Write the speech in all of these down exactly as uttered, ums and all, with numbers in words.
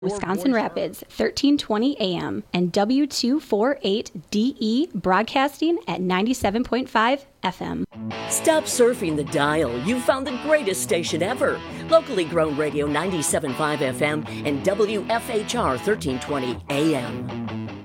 Wisconsin Rapids, thirteen twenty A M, and W two forty-eight D E broadcasting at ninety-seven point five F M. Stop surfing the dial. You've found the greatest station ever. Locally grown radio ninety-seven point five F M and W F H R thirteen twenty A M.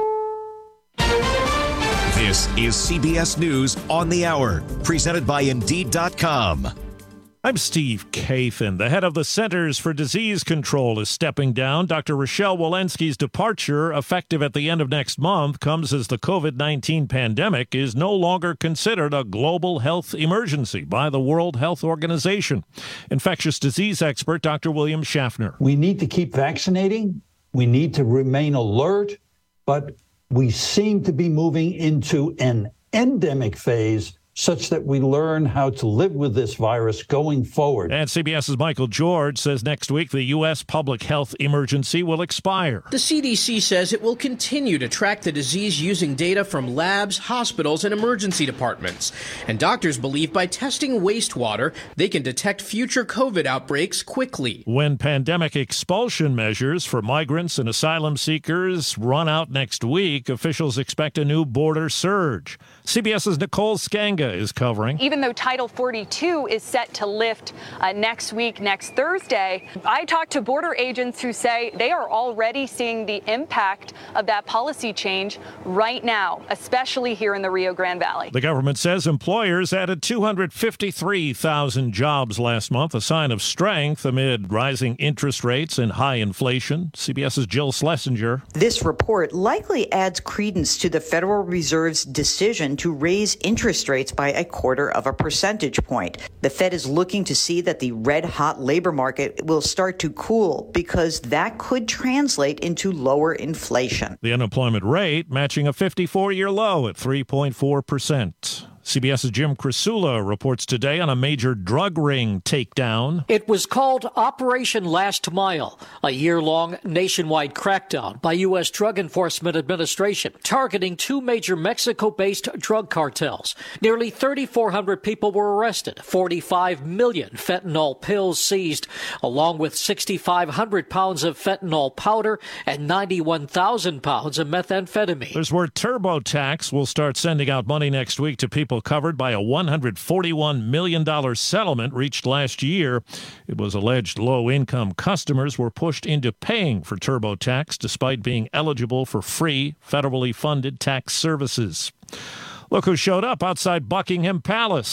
This is C B S News on the Hour, presented by Indeed dot com. I'm Steve Kathan. The head of the Centers for Disease Control is stepping down. Doctor Rochelle Walensky's departure, effective at the end of next month, comes as the covid nineteen pandemic is no longer considered a global health emergency by the World Health Organization. Infectious disease expert Doctor William Schaffner. We need to keep vaccinating. We need to remain alert, but we seem to be moving into an endemic phase such that we learn how to live with this virus going forward. And CBS's Michael George says next week the U S public health emergency will expire. The C D C says it will continue to track the disease using data from labs, hospitals, and emergency departments. And doctors believe by testing wastewater, they can detect future COVID outbreaks quickly. When pandemic expulsion measures for migrants and asylum seekers run out next week, officials expect a new border surge. CBS's Nicole Skanga is covering. Even though Title forty-two is set to lift uh, next week, next Thursday, I talked to border agents who say they are already seeing the impact of that policy change right now, especially here in the Rio Grande Valley. The government says employers added two hundred fifty-three thousand jobs last month, a sign of strength amid rising interest rates and high inflation. CBS's Jill Schlesinger. This report likely adds credence to the Federal Reserve's decision to raise interest rates by a quarter of a percentage point. The Fed is looking to see that the red-hot labor market will start to cool because that could translate into lower inflation. The unemployment rate matching a fifty-four-year low at three point four percent. CBS's Jim Krasula reports today on a major drug ring takedown. It was called Operation Last Mile, a year-long nationwide crackdown by U S Drug Enforcement Administration targeting two major Mexico-based drug cartels. Nearly thirty-four hundred people were arrested, forty-five million fentanyl pills seized, along with six thousand five hundred pounds of fentanyl powder and ninety-one thousand pounds of methamphetamine. There's word TurboTax will start sending out money next week to people covered by a one hundred forty-one million dollars settlement reached last year. It was alleged low-income customers were pushed into paying for TurboTax despite being eligible for free, federally funded tax services. Look who showed up outside Buckingham Palace.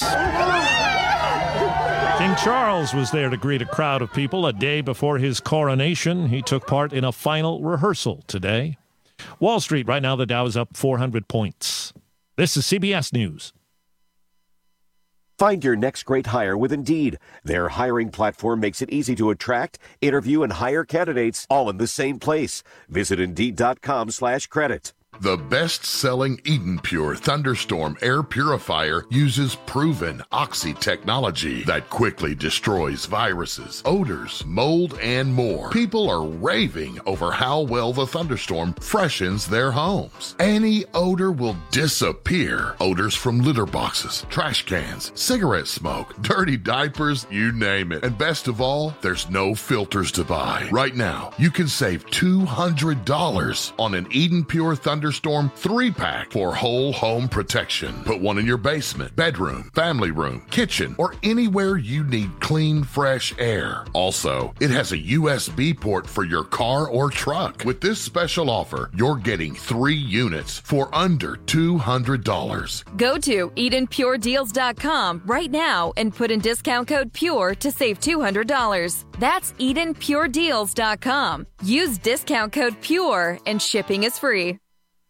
King Charles was there to greet a crowd of people a day before his coronation. He took part in a final rehearsal today. Wall Street, right now the Dow is up four hundred points. This is C B S News. Find your next great hire with Indeed. Their hiring platform makes it easy to attract, interview, and hire candidates all in the same place. Visit Indeed.com slash credit. The best-selling Eden Pure Thunderstorm air purifier uses proven Oxy technology that quickly destroys viruses, odors, mold, and more. People are raving over how well the Thunderstorm freshens their homes. Any odor will disappear. Odors from litter boxes, trash cans, cigarette smoke, dirty diapers, you name it. And best of all, there's no filters to buy. Right now, you can save two hundred dollars on an Eden Pure Thunderstorm Storm three-pack for whole home protection. Put one in your basement, bedroom, family room, kitchen, or anywhere you need clean, fresh air. Also, it has a U S B port for your car or truck. With this special offer, you're getting three units for under two hundred dollars. Go to Eden Pure Deals dot com right now and put in discount code PURE to save two hundred dollars. That's Eden Pure Deals dot com. Use discount code PURE and shipping is free.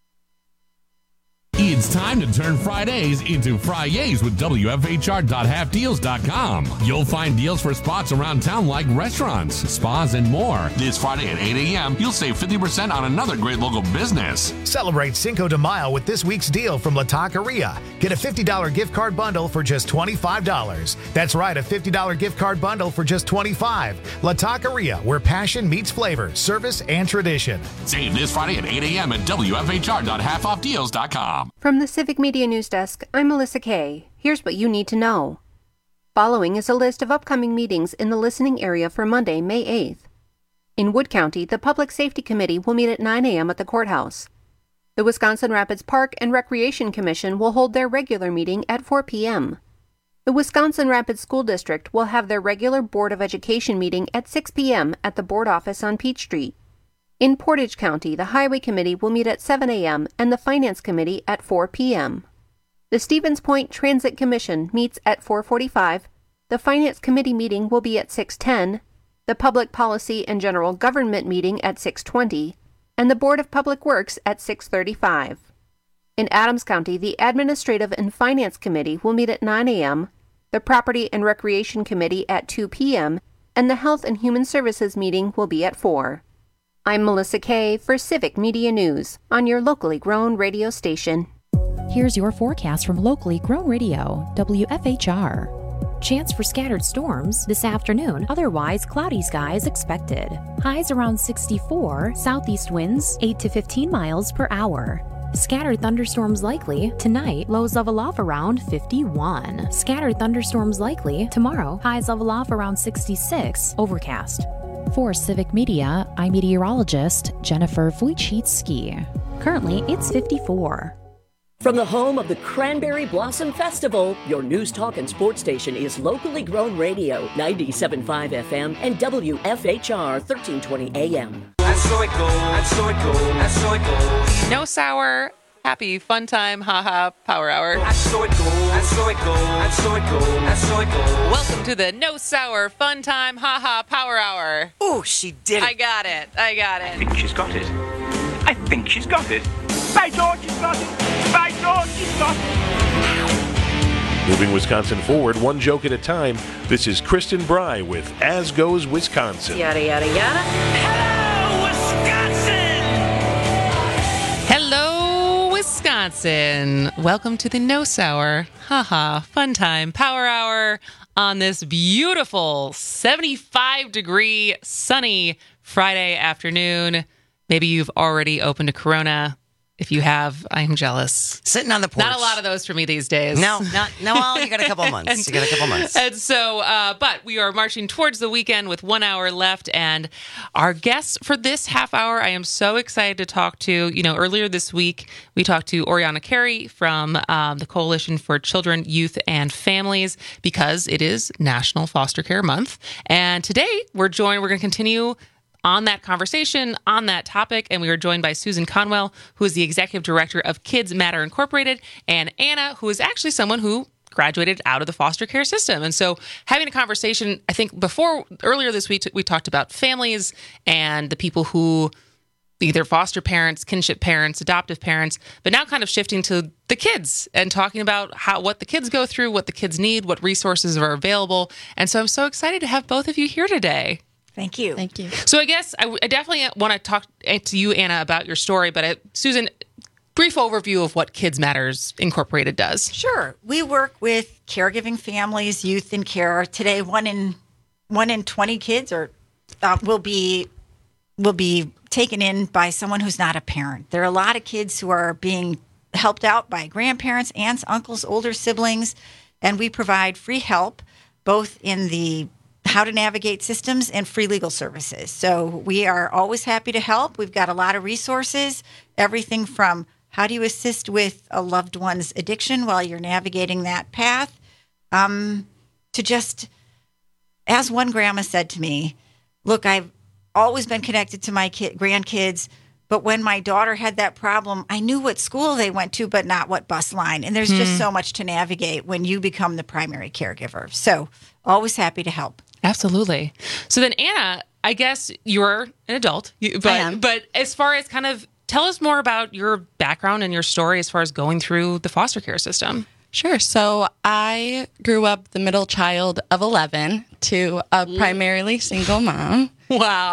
It's time to turn Fridays into Fridays with W F H R dot half deals dot com. You'll find deals for spots around town like restaurants, spas, and more. This Friday at eight a.m., you'll save fifty percent on another great local business. Celebrate Cinco de Mayo with this week's deal from La Taqueria. Get a fifty dollars gift card bundle for just twenty-five dollars. That's right, a fifty dollars gift card bundle for just twenty-five dollars. La Taqueria, where passion meets flavor, service, and tradition. Save this Friday at eight a.m. at W F H R dot half off deals dot com. From the Civic Media News Desk, I'm Melissa Kay. Here's what you need to know. Following is a list of upcoming meetings in the listening area for Monday, May eighth. In Wood County, the Public Safety Committee will meet at nine a.m. at the courthouse. The Wisconsin Rapids Park and Recreation Commission will hold their regular meeting at four p.m. The Wisconsin Rapids School District will have their regular Board of Education meeting at six p.m. at the board office on Peach Street. In Portage County, the Highway Committee will meet at seven a.m. and the Finance Committee at four p.m. The Stevens Point Transit Commission meets at four forty-five. The Finance Committee meeting will be at six ten. The Public Policy and General Government meeting at six twenty. And the Board of Public Works at six thirty-five. In Adams County, the Administrative and Finance Committee will meet at nine a.m., the Property and Recreation Committee at two p.m., and the Health and Human Services meeting will be at four. I'm Melissa Kay for Civic Media News on your locally grown radio station. Here's your forecast from locally grown radio, W F H R. Chance for scattered storms this afternoon, otherwise cloudy skies expected. Highs around sixty-four, southeast winds eight to fifteen miles per hour. Scattered thunderstorms likely tonight, lows level off around fifty-one. Scattered thunderstorms likely tomorrow, highs level off around sixty-six, overcast. For Civic Media, I'm meteorologist Jennifer Wojcicki. Currently, it's fifty-four. From the home of the Cranberry Blossom Festival, your news, talk, and sports station is locally grown radio, ninety-seven point five F M and W F H R thirteen twenty A M. That's so it goes, that's so it goes, that's so it goes. No sour, happy, fun time, haha, power hour. That's so it goes, that's so it goes, that's so it goes, that's so it goes. Welcome to the No Sour, fun time, haha, power hour. Oh, she did it. I got it, I got it. I think she's got it. I think she's got it. By George, she's got it. By George, she's got it. Moving Wisconsin forward, one joke at a time. This is Kristen Bry with As Goes Wisconsin. Yada, yada, yada. Hello, Wisconsin! Hello, Wisconsin. Welcome to the No Sour, haha, fun time, power hour on this beautiful seventy-five degree sunny Friday afternoon. Maybe you've already opened a Corona. If you have, I'm jealous. Sitting on the porch. Not a lot of those for me these days. No, not no. Well, you got a couple months. and, you got a couple months. And so, uh, but we are marching towards the weekend with one hour left. And our guests for this half hour, I am so excited to talk to. You know, earlier this week, we talked to Oriana Carey from um, the Coalition for Children, Youth, and Families, because it is National Foster Care Month. And today, we're joined. We're going to continue on that conversation, on that topic, and we are joined by Susan Conwell, who is the executive director of Kids Matter Incorporated, and Anna, who is actually someone who graduated out of the foster care system. And so having a conversation, I think before, earlier this week, we talked about families and the people who either foster parents, kinship parents, adoptive parents, but now kind of shifting to the kids and talking about how what the kids go through, what the kids need, what resources are available. And so I'm so excited to have both of you here today. Thank you. Thank you. So I guess I, I definitely want to talk to you, Anna, about your story. But I, Susan, brief overview of what Kids Matters Incorporated does. Sure. We work with caregiving families, youth in care. Today, one in one in twenty kids are uh, will be will be taken in by someone who's not a parent. There are a lot of kids who are being helped out by grandparents, aunts, uncles, older siblings, and we provide free help both in the how to navigate systems and free legal services. So we are always happy to help. We've got a lot of resources, everything from how do you assist with a loved one's addiction while you're navigating that path, um, to just, as one grandma said to me, look, I've always been connected to my kid, grandkids, but when my daughter had that problem, I knew what school they went to, but not what bus line. And there's mm. just so much to navigate when you become the primary caregiver. So always happy to help. Absolutely. So then, Anna, I guess you're an adult, but I am. but as far as kind of tell us more about your background and your story as far as going through the foster care system. Sure. So I grew up the middle child of eleven to a primarily single mom. Wow.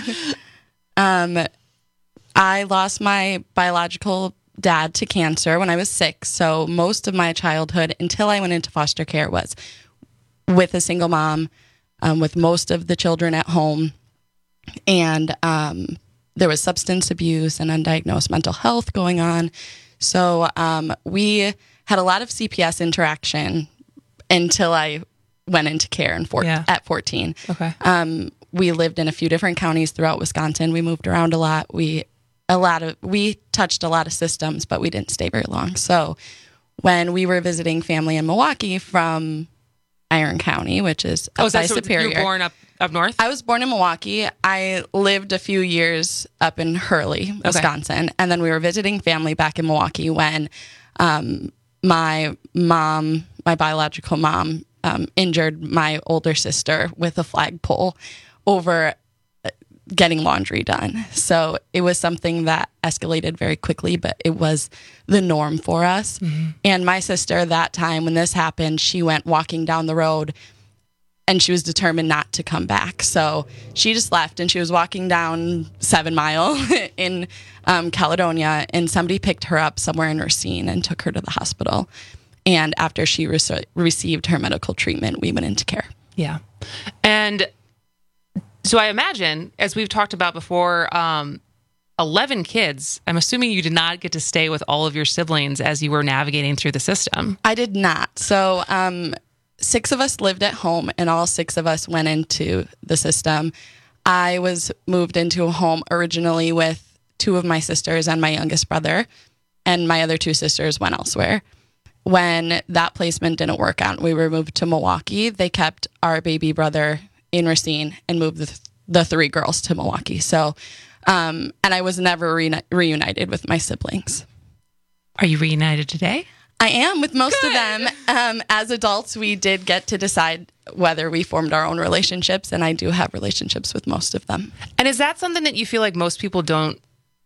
um, I lost my biological dad to cancer when I was six. So most of my childhood until I went into foster care was with a single mom. Um, with most of the children at home. And um, there was substance abuse and undiagnosed mental health going on. So um, we had a lot of C P S interaction until I went into care in four- yeah. at fourteen. Okay. Um, we lived in a few different counties throughout Wisconsin. We moved around a lot. We a lot of we touched a lot of systems, but we didn't stay very long. So when we were visiting family in Milwaukee from Iron County, which is up oh, is by that so Superior. You were born up, up north? I was born in Milwaukee. I lived a few years up in Hurley, Wisconsin. Okay. And then we were visiting family back in Milwaukee when um, my mom, my biological mom, um, injured my older sister with a flagpole over getting laundry done. So it was something that escalated very quickly, but it was the norm for us. Mm-hmm. And my sister, that time when this happened, she went walking down the road and she was determined not to come back. So she just left and she was walking down Seven Mile in um, Caledonia, and somebody picked her up somewhere in Racine and took her to the hospital. And after she re- received her medical treatment, we went into care. Yeah. And so I imagine, as we've talked about before, um, eleven kids, I'm assuming you did not get to stay with all of your siblings as you were navigating through the system. I did not. So um, six of us lived at home, and all six of us went into the system. I was moved into a home originally with two of my sisters and my youngest brother, and my other two sisters went elsewhere. When that placement didn't work out, we were moved to Milwaukee. They kept our baby brother in Racine and moved the, the three girls to Milwaukee. So, um, and I was never re- reunited with my siblings. Are you reunited today? I am with most Good. of them. Um, as adults, we did get to decide whether we formed our own relationships, and I do have relationships with most of them. And is that something that you feel like most people don't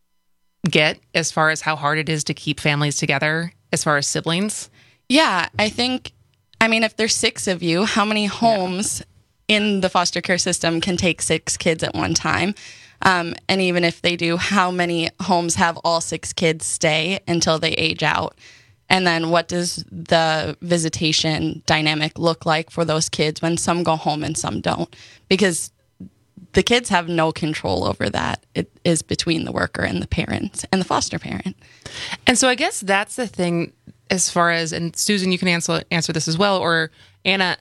get as far as how hard it is to keep families together as far as siblings? Yeah, I think, I mean, if there's six of you, how many homes yeah. in the foster care system can take six kids at one time? Um, and even if they do, how many homes have all six kids stay until they age out? And then what does the visitation dynamic look like for those kids when some go home and some don't? Because the kids have no control over that. It is between the worker and the parent and the foster parent. And so I guess that's the thing as far as, and Susan, you can answer answer this as well, or Anna,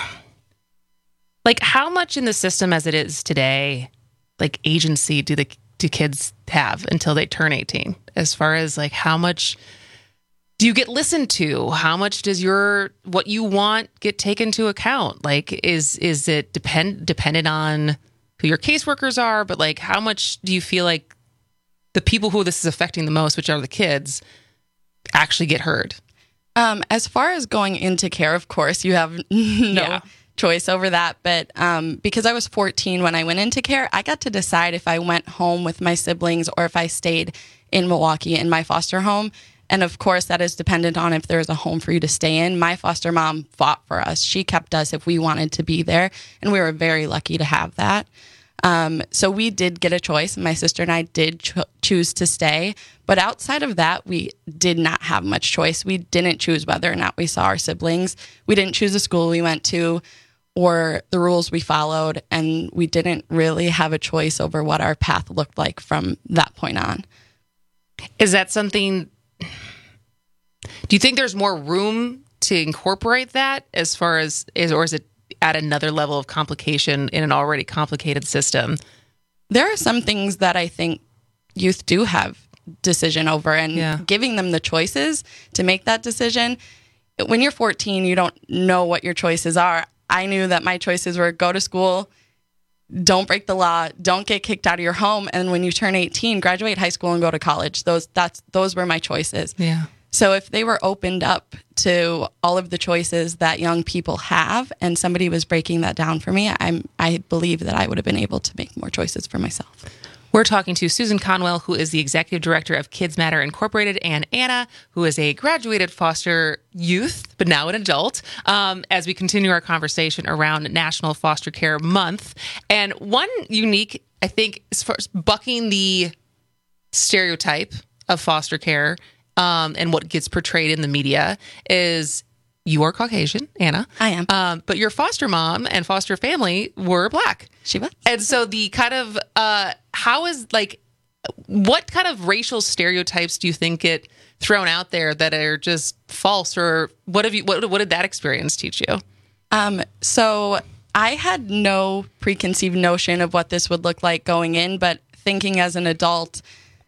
like how much in the system as it is today, like agency do the do kids have until they turn eighteen? As far as like how much do you get listened to? How much does your what you want get taken into account? Like is is it depend dependent on who your caseworkers are? But like how much do you feel like the people who this is affecting the most, which are the kids, actually get heard? Um, as far as going into care, of course, you have no yeah. choice over that. But um, because I was fourteen when I went into care, I got to decide if I went home with my siblings or if I stayed in Milwaukee in my foster home. And of course, that is dependent on if there's a home for you to stay in. My foster mom fought for us. She kept us if we wanted to be there. And we were very lucky to have that. Um, so we did get a choice. My sister and I did cho- choose to stay. But outside of that, we did not have much choice. We didn't choose whether or not we saw our siblings. We didn't choose the school we went to or the rules we followed. And we didn't really have a choice over what our path looked like from that point on. Is that something... Do you think there's more room to incorporate that as far as, is, or is it at another level of complication in an already complicated system? There are some things that I think youth do have decision over, and yeah. giving them the choices to make that decision. When you're fourteen, you don't know what your choices are. I knew that my choices were go to school, don't break the law, don't get kicked out of your home, and when you turn eighteen, graduate high school and go to college. Those that's those were my choices. Yeah. So if they were opened up to all of the choices that young people have, and somebody was breaking that down for me, I'm I believe that I would have been able to make more choices for myself. We're talking to Susan Conwell, who is the executive director of Kids Matter Incorporated, and Anna, who is a graduated foster youth, but now an adult, um, as we continue our conversation around National Foster Care Month. And one unique, I think, as far as bucking the stereotype of foster care um, and what gets portrayed in the media is you are Caucasian, Anna. I am. Um, but your foster mom and foster family were Black. She was. And so the kind of, uh, how is like, what kind of racial stereotypes do you think get thrown out there that are just false, or what have you, what, what did that experience teach you? Um, so I had no preconceived notion of what this would look like going in, but thinking as an adult,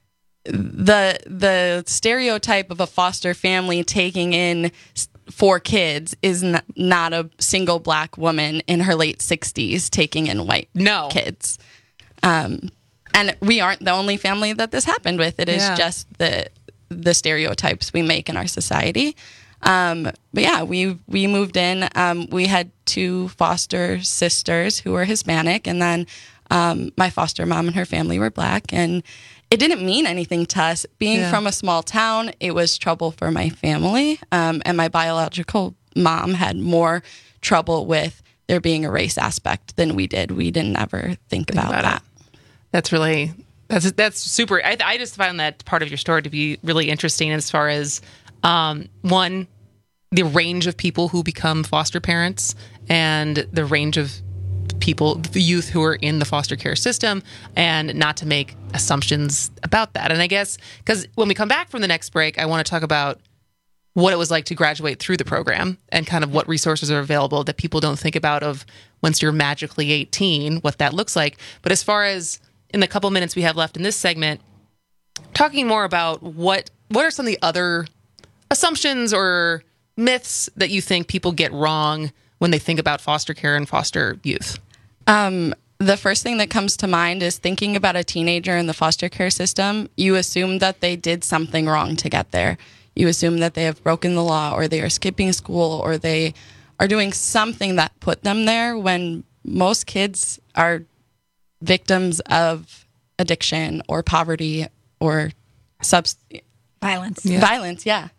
the the stereotype of a foster family taking in four kids is n- not a single black woman in her late sixties taking in white no. kids. Um, and we aren't the only family that this happened with. It is Yeah. just the the stereotypes we make in our society. Um, but yeah, we we moved in. Um, we had two foster sisters who were Hispanic, and then um, my foster mom and her family were black. And it didn't mean anything to us. Being Yeah. from a small town, it was trouble for my family. Um, and my biological mom had more trouble with there being a race aspect than we did. We didn't ever think, think about, about that. It. That's really, that's that's super. I, I just found that part of your story to be really interesting as far as, um, one, the range of people who become foster parents and the range of people, the youth who are in the foster care system, and not to make assumptions about that. And I guess, because when we come back from the next break, I want to talk about what it was like to graduate through the program and kind of what resources are available that people don't think about of once you're magically eighteen, what that looks like. But as far as in the couple minutes we have left in this segment, talking more about what what are some of the other assumptions or myths that you think people get wrong when they think about foster care and foster youth? Um, the first thing that comes to mind is thinking about a teenager in the foster care system. You assume that they did something wrong to get there. You assume that they have broken the law, or they are skipping school, or they are doing something that put them there, when most kids are victims of addiction or poverty or subs- violence. Yeah. Violence, yeah.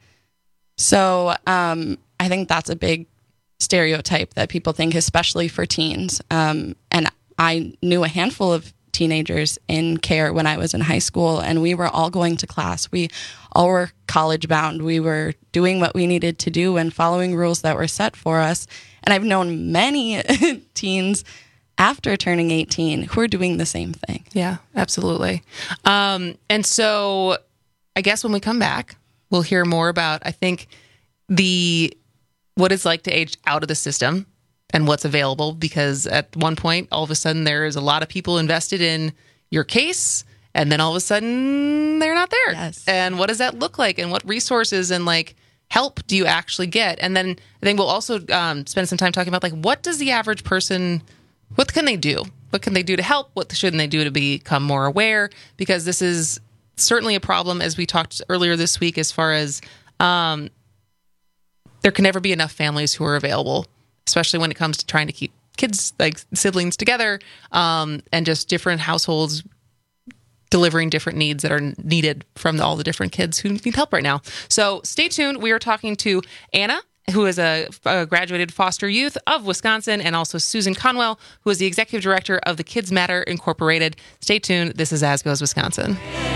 So um, I think that's a big stereotype that people think, especially for teens. Um, and I knew a handful of teenagers in care when I was in high school, and we were all going to class. We all were college bound. We were doing what we needed to do and following rules that were set for us. And I've known many teens after turning eighteen who are doing the same thing. Yeah, absolutely. Um, and so I guess when we come back, we'll hear more about, I think, the what it's like to age out of the system and what's available, because at one point, all of a sudden, there is a lot of people invested in your case, and then all of a sudden, they're not there. Yes. And what does that look like, and what resources and like help do you actually get? And then I think we'll also um, spend some time talking about like, what does the average person, what can they do? What can they do to help? What shouldn't they do to become more aware? Because this is certainly a problem, as we talked earlier this week, as far as um, there can never be enough families who are available, especially when it comes to trying to keep kids, like siblings, together, um, and just different households delivering different needs that are needed from all the different kids who need help right now. So stay tuned. We are talking to Anna, who is a, a graduated foster youth of Wisconsin, and also Susan Conwell, who is the executive director of the Kids Matter Incorporated. Stay tuned. This is As Goes Wisconsin.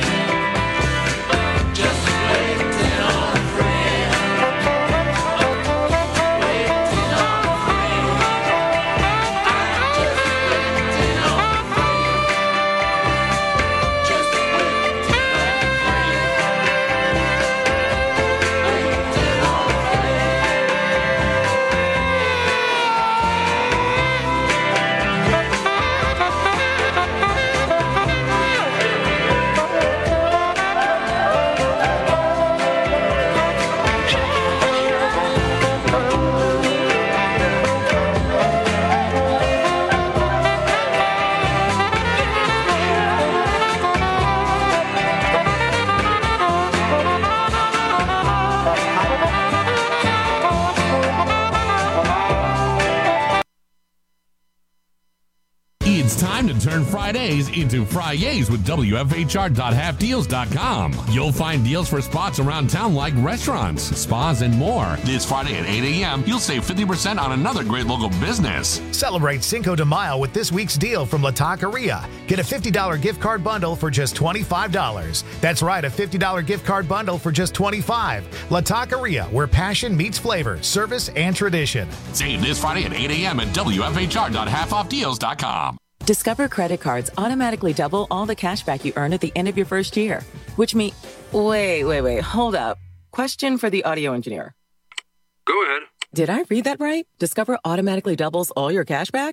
It's time to turn Fridays into Fridays with W F H R dot half deals dot com. You'll find deals for spots around town like restaurants, spas, and more. This Friday at eight a.m., you'll save fifty percent on another great local business. Celebrate Cinco de Mayo with this week's deal from La Taqueria. Get a fifty dollars gift card bundle for just twenty-five dollars. That's right, a fifty dollars gift card bundle for just twenty-five dollars. La Taqueria, where passion meets flavor, service, and tradition. Save this Friday at eight a.m. at W F H R dot half off deals dot com. Discover credit cards automatically double all the cash back you earn at the end of your first year, which means... Wait, wait, wait, hold up. Question for the audio engineer. Go ahead. Did I read that right? Discover automatically doubles all your cash back?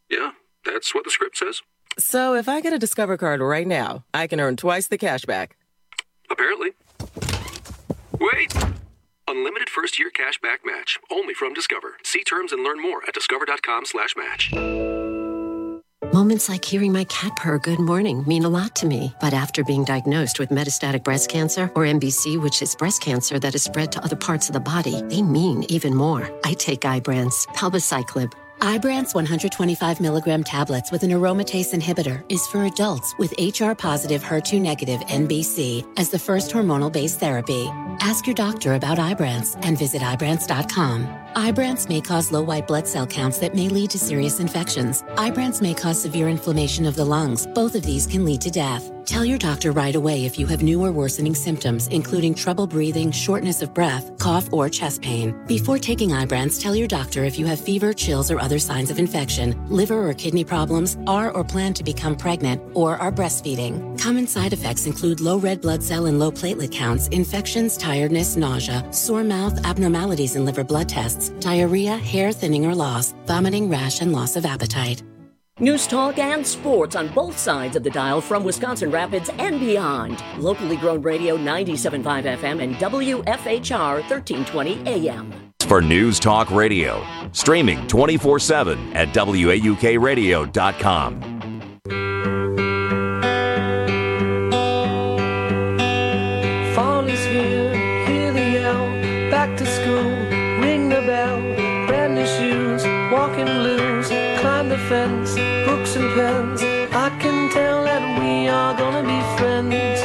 Yeah, that's what the script says. So if I get a Discover card right now, I can earn twice the cash back. Apparently. Wait! Unlimited first-year cash back match. Only from Discover. See terms and learn more at discover.com slash match. Moments like hearing my cat purr good morning mean a lot to me. But after being diagnosed with metastatic breast cancer, or M B C, which is breast cancer that is spread to other parts of the body, they mean even more. I take Ibrance, palbociclib. Ibrance one hundred twenty-five milligram tablets with an aromatase inhibitor is for adults with H R-positive, H E R two negative M B C as the first hormonal-based therapy. Ask your doctor about Ibrance and visit Ibrance dot com. Ibrance may cause low white blood cell counts that may lead to serious infections. Ibrance may cause severe inflammation of the lungs. Both of these can lead to death. Tell your doctor right away if you have new or worsening symptoms, including trouble breathing, shortness of breath, cough, or chest pain. Before taking Ibrance, tell your doctor if you have fever, chills, or other signs of infection, liver or kidney problems, are or plan to become pregnant, or are breastfeeding. Common side effects include low red blood cell and low platelet counts, infections, tiredness, nausea, sore mouth, abnormalities in liver blood tests, diarrhea, hair thinning or loss, vomiting, rash, and loss of appetite. News talk and sports on both sides of the dial from Wisconsin Rapids and beyond. Locally grown radio ninety-seven point five F M and W F H R thirteen twenty A M. For News Talk Radio, streaming twenty-four seven at W A U K radio dot com. Fall is here, hear the yell, back to school, ring the bell, brand new shoes, walking blues, climb the fence, books and pens, I can tell that we are gonna be friends.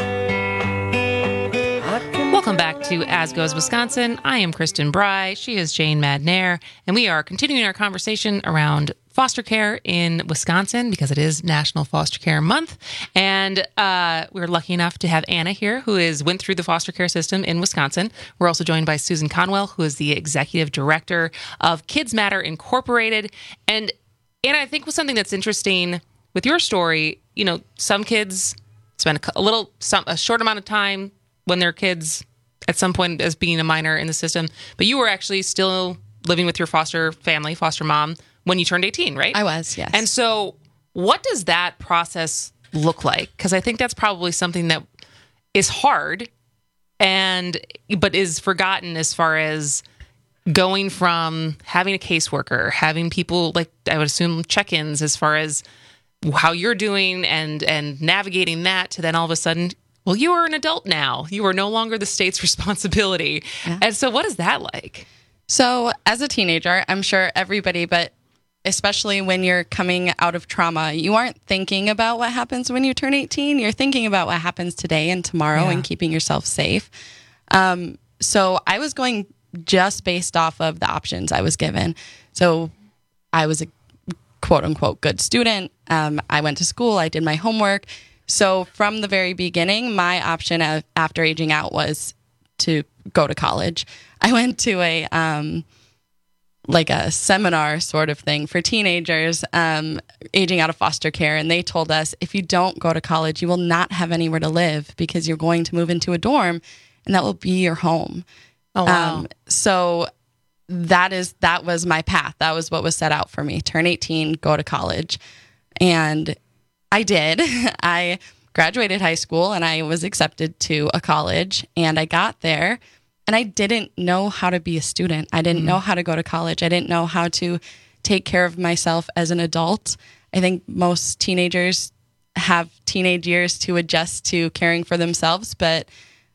Welcome back to As Goes Wisconsin. I am Kristen Bry. She is Jane Madnair, and we are continuing our conversation around foster care in Wisconsin because it is National Foster Care Month. And uh, we're lucky enough to have Anna here, who is went through the foster care system in Wisconsin. We're also joined by Susan Conwell, who is the executive director of Kids Matter Incorporated. And Anna, I think was something that's interesting with your story. You know, some kids spend a, a little, some, a short amount of time when they're kids at some point as being a minor in the system, but you were actually still living with your foster family, foster mom, when you turned eighteen, right? I was, yes. And so what does that process look like? Because I think that's probably something that is hard and but is forgotten as far as going from having a caseworker, having people, like I would assume, check-ins as far as how you're doing and and navigating that to then all of a sudden, well, you are an adult now. You are no longer the state's responsibility. Yeah. And so what is that like? So as a teenager, I'm sure everybody, but especially when you're coming out of trauma, you aren't thinking about what happens when you turn eighteen. You're thinking about what happens today and tomorrow yeah. and keeping yourself safe. Um, so I was going just based off of the options I was given. So I was a quote unquote good student. Um, I went to school. I did my homework. So from the very beginning, my option of, after aging out was to go to college. I went to a um, like a seminar sort of thing for teenagers um, aging out of foster care. And they told us, if you don't go to college, you will not have anywhere to live because you're going to move into a dorm and that will be your home. Oh, wow. Um, so that is, that was my path. That was what was set out for me. Turn eighteen, go to college. And I did. I graduated high school and I was accepted to a college and I got there and I didn't know how to be a student. I didn't mm. know how to go to college. I didn't know how to take care of myself as an adult. I think most teenagers have teenage years to adjust to caring for themselves, but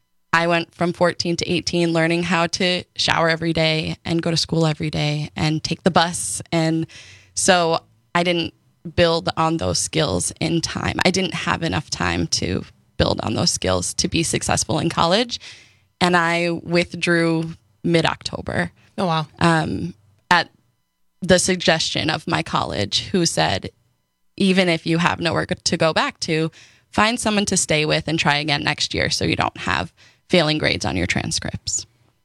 I went from fourteen to eighteen learning how to shower every day and go to school every day and take the bus. And so I didn't build on those skills in time. I didn't have enough time to build on those skills to be successful in college. And I withdrew mid-October. Oh, wow. Um, at the suggestion of my college, who said, even if you have nowhere to go back to, find someone to stay with and try again next year so you don't have failing grades on your transcripts.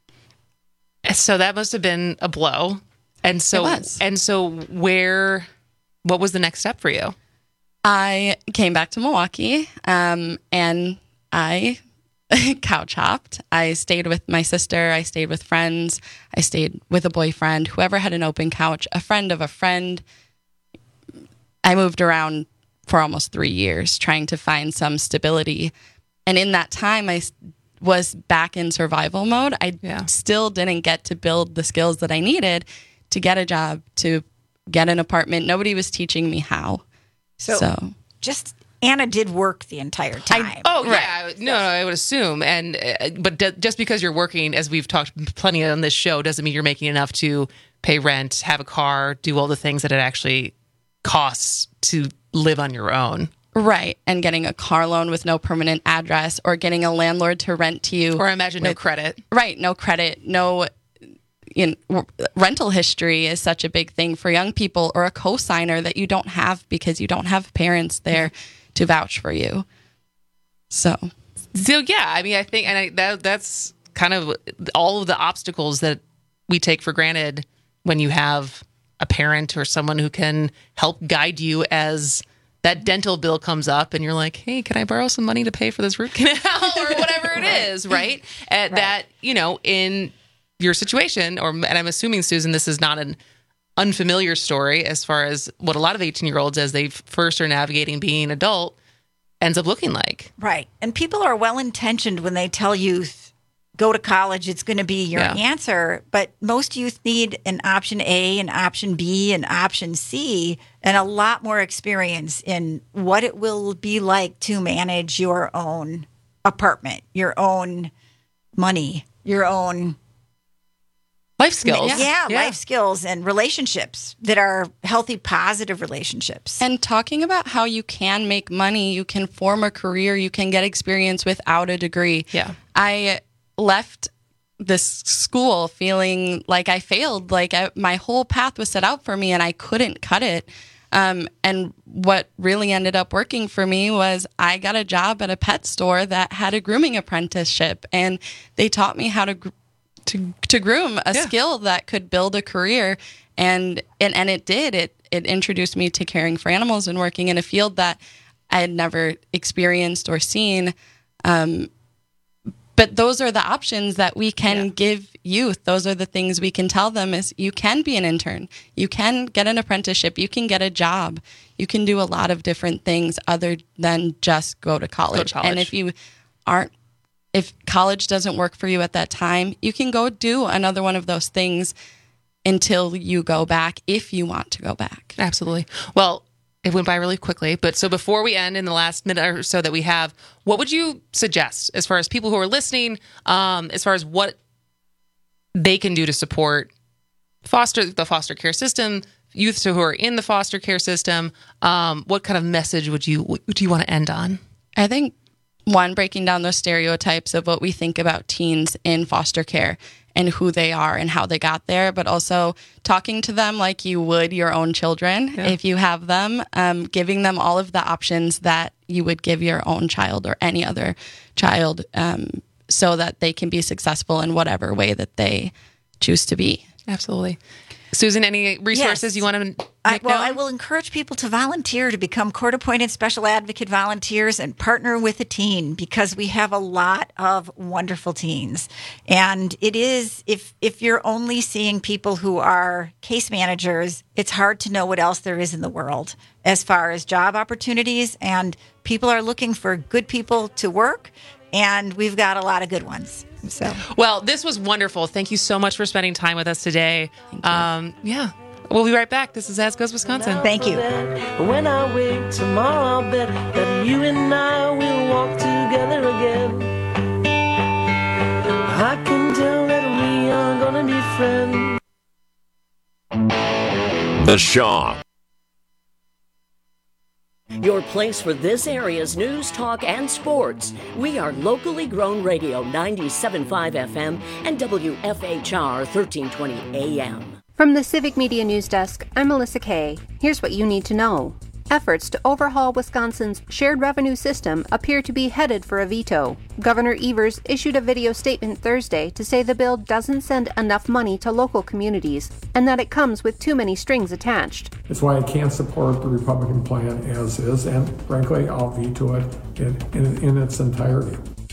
So that must have been a blow. And so, it was. And so where... What was the next step for you? I came back to Milwaukee um, and I couch hopped. I stayed with my sister. I stayed with friends. I stayed with a boyfriend, whoever had an open couch, a friend of a friend. I moved around for almost three years trying to find some stability. And in that time, I was back in survival mode. I yeah. still didn't get to build the skills that I needed to get a job, to get an apartment. Nobody was teaching me how. So, so. just Anna did work the entire time. I, oh, right. yeah. No, no, I would assume. And uh, But d- just because you're working, as we've talked plenty on this show, doesn't mean you're making enough to pay rent, have a car, do all the things that it actually costs to live on your own. Right. And getting a car loan with no permanent address, or getting a landlord to rent to you. Or imagine with, no credit. Right. No credit. No you know, rental history is such a big thing for young people, or a co-signer that you don't have because you don't have parents there to vouch for you. So. So, yeah, I mean, I think, and I, that that's kind of all of the obstacles that we take for granted when you have a parent or someone who can help guide you as that dental bill comes up and you're like, hey, can I borrow some money to pay for this root canal or whatever it right. is, right? And right. That, you know, in your situation, or and I'm assuming, Susan, this is not an unfamiliar story as far as what a lot of eighteen-year-olds, as they first are navigating being an adult, ends up looking like. Right. And people are well-intentioned when they tell youth, go to college, it's going to be your yeah. answer. But most youth need an option A, an option B, an option C, and a lot more experience in what it will be like to manage your own apartment, your own money, your own life skills. Yeah, yeah, yeah, life skills and relationships that are healthy, positive relationships. And talking about how you can make money, you can form a career, you can get experience without a degree. Yeah. I left this school feeling like I failed, like I, my whole path was set out for me and I couldn't cut it. Um, and what really ended up working for me was I got a job at a pet store that had a grooming apprenticeship, and they taught me how to gr- to to groom, a yeah. skill that could build a career. And, and and it did. It it introduced me to caring for animals and working in a field that I had never experienced or seen. Um, But those are the options that we can yeah. give youth. Those are the things we can tell them is you can be an intern. You can get an apprenticeship. You can get a job. You can do a lot of different things other than just go to college. Go to college. And if you aren't, if college doesn't work for you at that time, you can go do another one of those things until you go back, if you want to go back. Absolutely. Well, it went by really quickly, but so before we end in the last minute or so that we have, what would you suggest as far as people who are listening, um, as far as what they can do to support foster the foster care system, youth who are in the foster care system? Um, what kind of message would you would you want to end on? I think, one, breaking down those stereotypes of what we think about teens in foster care and who they are and how they got there, but also talking to them like you would your own children yeah. if you have them, um, giving them all of the options that you would give your own child or any other child, um, so that they can be successful in whatever way that they choose to be. Absolutely. Susan, any resources yes. you want to make I, Well, known? I will encourage people to volunteer, to become court-appointed special advocate volunteers and partner with a teen, because we have a lot of wonderful teens. And it is, if if you're only seeing people who are case managers, it's hard to know what else there is in the world as far as job opportunities. And people are looking for good people to work, and we've got a lot of good ones. So, well, this was wonderful. Thank you so much for spending time with us today. Um, yeah, we'll be right back. This is As Goes Wisconsin. Thank you. When I wake tomorrow, I'll bet that you and I will walk together again. I can tell that we are gonna be friends. The Shaw. Your place for this area's news, talk, and sports. We are locally grown radio ninety-seven point five F M and W F H R thirteen twenty A M. From the Civic Media News Desk, I'm Melissa Kay. Here's what you need to know. Efforts to overhaul Wisconsin's shared revenue system appear to be headed for a veto. Governor Evers issued a video statement Thursday to say the bill doesn't send enough money to local communities and that it comes with too many strings attached. That's why I can't support the Republican plan as is, and frankly, I'll veto it in, in, in its entirety.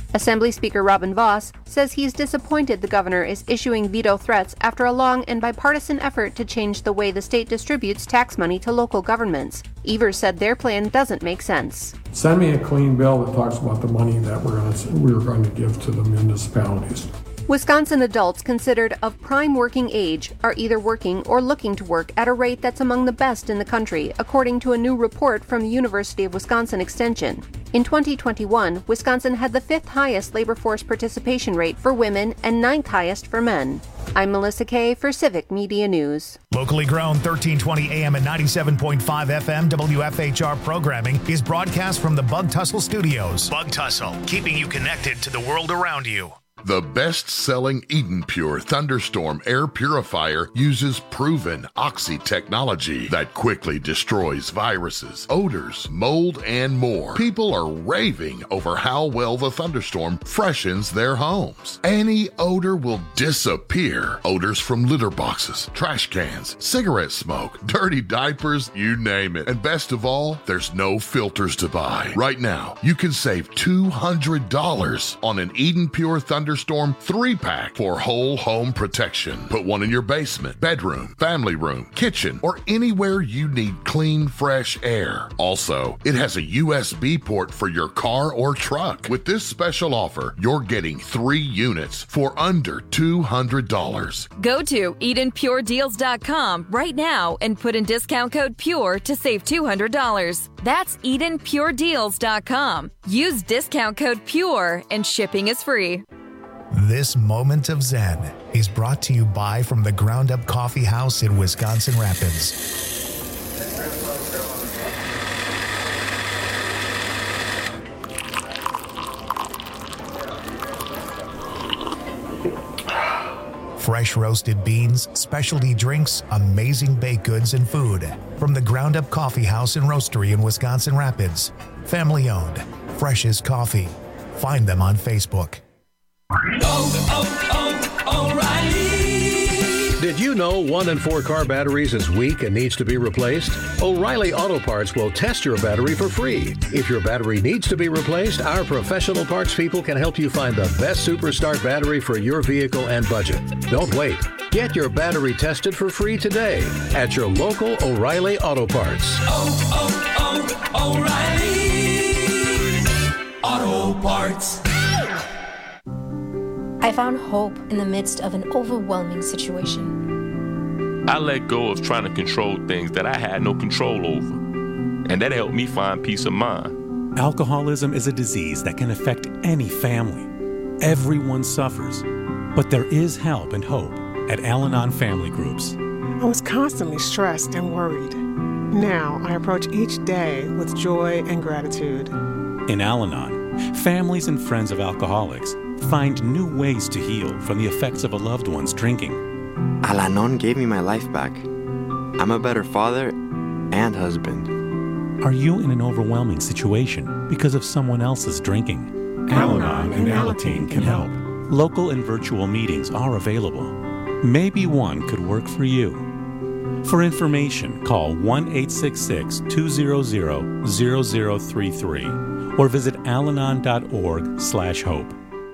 Assembly Speaker Robin Vos says he's disappointed the governor is issuing veto threats after a long and bipartisan effort to change the way the state distributes tax money to local governments. Evers said their plan doesn't make sense. Send me a clean bill that talks about the money that we're going to, we're going to give to the municipalities. Wisconsin adults considered of prime working age are either working or looking to work at a rate that's among the best in the country, according to a new report from the University of Wisconsin Extension. In twenty twenty-one, Wisconsin had the fifth highest labor force participation rate for women and ninth highest for men. I'm Melissa Kay for Civic Media News. Locally grown thirteen twenty A M and ninety-seven point five F M W F H R programming is broadcast from the Bug Tussle Studios. Bug Tussle, keeping you connected to the world around you. The best-selling Eden Pure Thunderstorm air purifier uses proven Oxy technology that quickly destroys viruses, odors, mold, and more. People are raving over how well the Thunderstorm freshens their homes. Any odor will disappear. Odors from litter boxes, trash cans, cigarette smoke, dirty diapers, you name it. And best of all, there's no filters to buy. Right now, you can save two hundred dollars on an Eden Pure Thunderstorm Thunderstorm three-pack for whole home protection. Put one in your basement, bedroom, family room, kitchen, or anywhere you need clean, fresh air. Also, it has a U S B port for your car or truck. With this special offer, you're getting three units for under two hundred dollars. Go to Eden Pure Deals dot com right now and put in discount code PURE to save two hundred dollars. That's Eden Pure Deals dot com. Use discount code PURE and shipping is free. This moment of Zen is brought to you by From the Ground Up Coffee House in Wisconsin Rapids. Fresh roasted beans, specialty drinks, amazing baked goods, and food. From the Ground Up Coffee House and Roastery in Wisconsin Rapids. Family owned. Fresh as coffee. Find them on Facebook. Oh, oh, O'Reilly! Did you know one in four car batteries is weak and needs to be replaced? O'Reilly Auto Parts will test your battery for free. If your battery needs to be replaced, our professional parts people can help you find the best Superstart battery for your vehicle and budget. Don't wait. Get your battery tested for free today at your local O'Reilly Auto Parts. Oh, oh, oh, O'Reilly Auto Parts. I found hope in the midst of an overwhelming situation. I let go of trying to control things that I had no control over, and that helped me find peace of mind. Alcoholism is a disease that can affect any family. Everyone suffers, but there is help and hope at Al-Anon Family Groups. I was constantly stressed and worried. Now I approach each day with joy and gratitude. In Al-Anon, families and friends of alcoholics find new ways to heal from the effects of a loved one's drinking. Al-Anon gave me my life back. I'm a better father and husband. Are you in an overwhelming situation because of someone else's drinking? Al-Anon and Alateen can help. Local and virtual meetings are available. Maybe one could work for you. For information, call one eight six six, two hundred, zero zero three three or visit alanon dot org slash hope.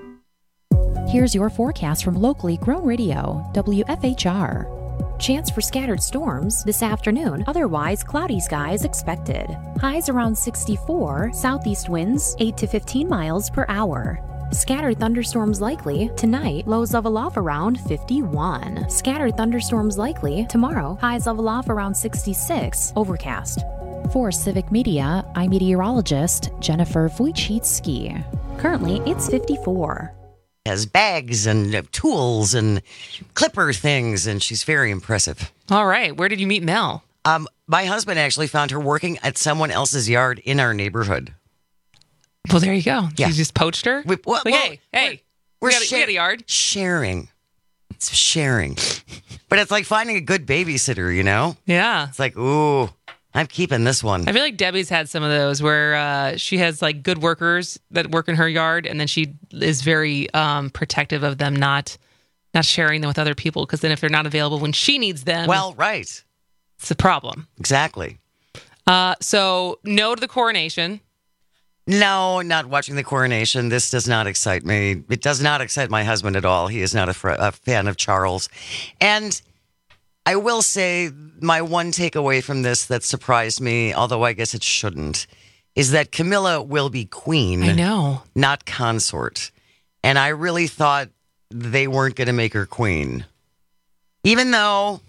Here's your forecast from locally grown radio, W F H R. Chance for scattered storms this afternoon, otherwise cloudy skies expected. Highs around sixty-four, southeast winds eight to fifteen miles per hour. Scattered thunderstorms likely tonight, lows level off around fifty-one. Scattered thunderstorms likely tomorrow, highs level off around sixty-six, overcast. For Civic Media, I'm meteorologist Jennifer Wojcicki. Currently, it's fifty-four. Has bags and uh, tools and clipper things, and she's very impressive. All right. Where did you meet Mel? Um, my husband actually found her working at someone else's yard in our neighborhood. Well, there you go. Yeah. You just poached her? We, well, like, well, hey, hey, we're we, got a, share- we got a yard. Sharing. It's sharing. But it's like finding a good babysitter, you know? Yeah. It's like, ooh, I'm keeping this one. I feel like Debbie's had some of those where uh, she has like good workers that work in her yard, and then she is very um, protective of them not not sharing them with other people, because then if they're not available when she needs them, Well, right. it's a problem. Exactly. Uh, so no to the coronation. No, not watching the coronation. This does not excite me. It does not excite my husband at all. He is not a, fr- a fan of Charles. And I will say my one takeaway from this that surprised me, although I guess it shouldn't, is that Camilla will be queen. I know. Not consort. And I really thought they weren't going to make her queen. Even though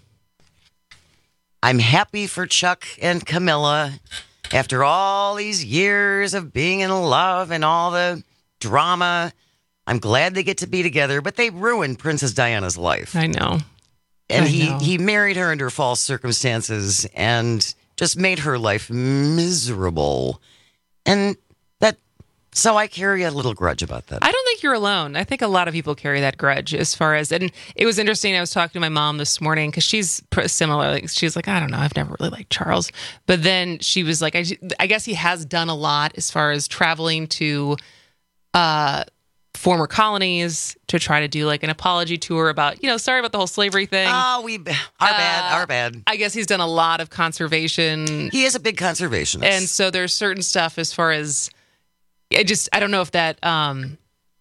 I'm happy for Chuck and Camilla after all these years of being in love and all the drama. I'm glad they get to be together, but they ruined Princess Diana's life. I know. And I he, know. he married her under false circumstances and just made her life miserable. And that, so I carry a little grudge about that. I don't think you're alone. I think a lot of people carry that grudge as far as, and it was interesting. I was talking to my mom this morning because she's pr- similar. Like, she's like, I don't know, I've never really liked Charles. But then she was like, I, I guess he has done a lot as far as traveling to uh, former colonies to try to do like an apology tour about, you know, sorry about the whole slavery thing. Oh, we, our bad, our bad. I guess he's done a lot of conservation. He is a big conservationist. And so there's certain stuff as far as, I just, I don't know if that um,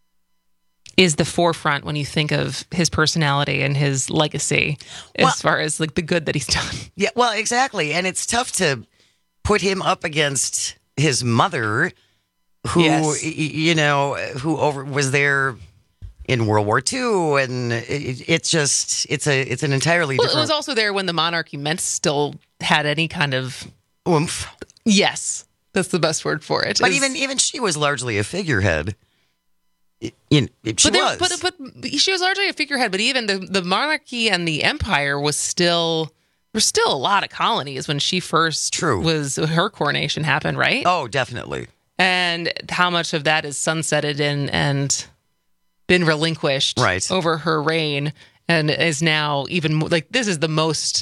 is the forefront when you think of his personality and his legacy as Well- far as like the good that he's done. Yeah, well, exactly. And it's tough to put him up against his mother, who, Yes. y- y- you know, who over was there in World War Two. And it, it's just, it's a, it's an entirely Well, it different was also there when the monarchy meant still had any kind of oomph. Yes, that's the best word for it. But is- even, even she was largely a figurehead. Y- You know, she but, there- was. but but she was largely a figurehead. But even the, the monarchy and the empire was still there were still a lot of colonies when she first True. was her coronation happened, right? Oh, definitely. And how much of that is sunsetted and and been relinquished Right. over her reign, and is now even more, like this is the most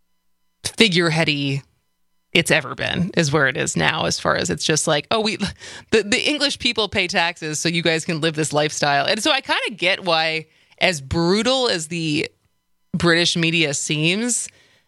figureheady it's ever been, is where it is now, as far as it's just like, oh, we the, the English people pay taxes so you guys can live this lifestyle. And so I kind of get why, as brutal as the British media seems,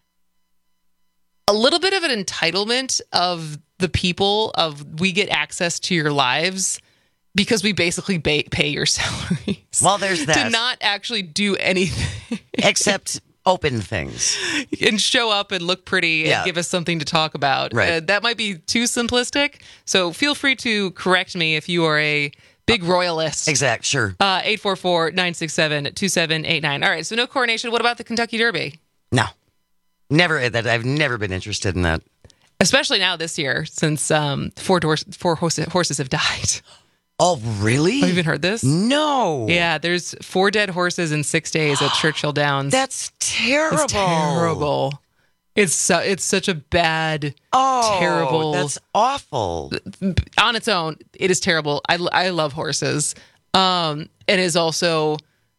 a little bit of an entitlement of the people of we get access to your lives because we basically ba- pay your salaries. Well, there's that. To not actually do anything. Except open things. And show up and look pretty and Yeah. give us something to talk about. Right. Uh, that might be too simplistic. So feel free to correct me if you are a big royalist. Exact, sure. Uh, eight four four, nine six seven, two seven eight nine. All right, so no coronation. What about the Kentucky Derby? No. Never, that I've never been interested in that. Especially now this year, since um, four, doors, four horses, horses have died. Oh, really? Have you even heard this? No. Yeah, there's four dead horses in six days at Churchill Downs. That's terrible. It's terrible. It's so, it's such a bad, Oh, terrible. that's awful. On its own, it is terrible. I, I love horses. Um, it is also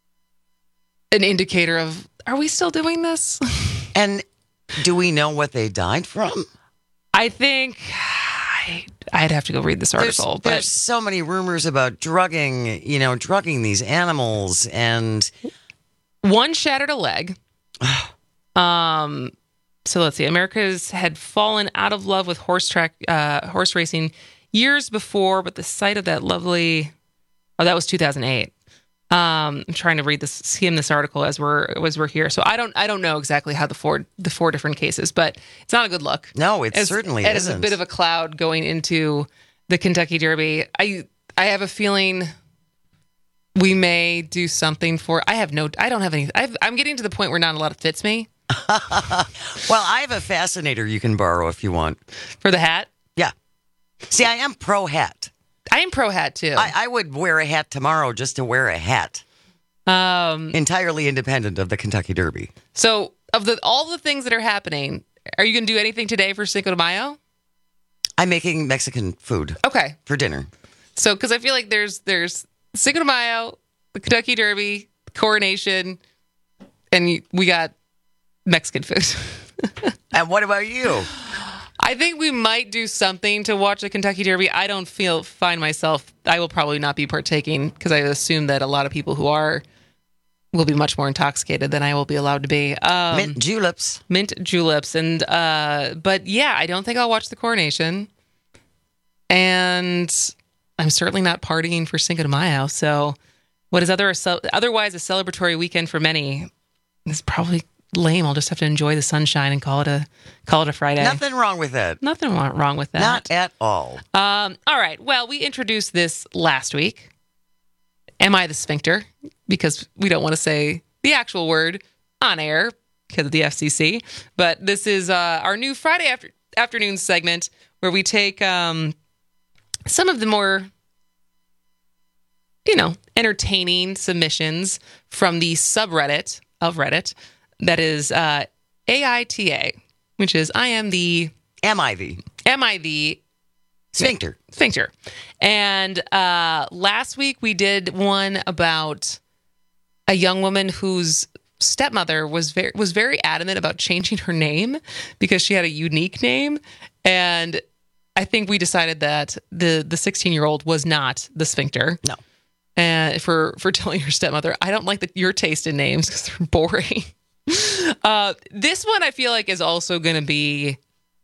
an indicator of, are we still doing this? And do we know what they died from? I think I, I'd have to go read this There's, article. there's so many rumors about drugging, you know, drugging these animals, and but one shattered a leg. um, so let's see. America's had fallen out of love with horse track, uh, horse racing years before, but the sight of that lovely, oh, that was two thousand eight. Um, I'm trying to read this, skim this article as we're as we're here. So I don't I don't know exactly how the four the four different cases, but it's not a good look. No, it As- certainly it is a isn't. bit of a cloud going into the Kentucky Derby. I I have a feeling we may do something for. I have no. I don't have any. I've, I'm getting to the point where not a lot fits me Well, I have a fascinator you can borrow if you want. for the hat. Yeah. See, I am pro hat. I am pro hat too. I, I would wear a hat tomorrow just to wear a hat. Um, Entirely independent of the Kentucky Derby. so of the all the things that are happening, are you going to do anything today for Cinco de Mayo? I'm making Mexican food Okay. for dinner. So, because I feel like there's there's Cinco de Mayo, the Kentucky Derby, coronation, and you- we got Mexican food. And what about you? I think we might do something to watch the Kentucky Derby. I don't feel find myself. I will probably not be partaking because I assume that a lot of people who are will be much more intoxicated than I will be allowed to be. Um, Mint juleps. mint juleps, and uh, but yeah, I don't think I'll watch the coronation. And I'm certainly not partying for Cinco de Mayo. So what is other otherwise a celebratory weekend for many is probably lame. I'll just have to enjoy the sunshine and call it a call it a Friday. Nothing wrong with that. Nothing wrong with that. Not at all. Um, all right. Well, we introduced this last week. Am I the sphincter? Because we don't want to say the actual word on air because of the F C C. But this is uh, our new Friday after, afternoon segment where we take um, some of the more, you know, entertaining submissions from the subreddit of Reddit. That is uh, A I T A, which is I am the... Am I the... Am I the... Sphincter. Sphincter. And uh, last week we did one about a young woman whose stepmother was very was very adamant about changing her name because she had a unique name. And I think we decided that the the sixteen-year-old was not the sphincter. No. And for, for telling her stepmother, I don't like the, your taste in names because they're boring. uh, this one I feel like is also going to be